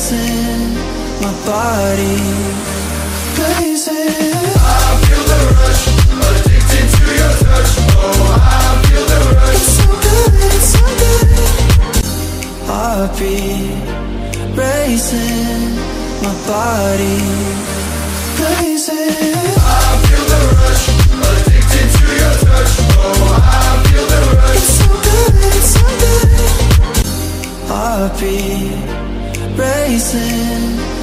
racing, my body blazing. I feel the rush, addicted to your touch. Oh, I feel the rush. It's so good, it's so good. Heartbeat racing, my body blazing. I feel the rush, addicted to your touch. Oh, I feel the rush. It's so good, it's so good. Heartbeat racing.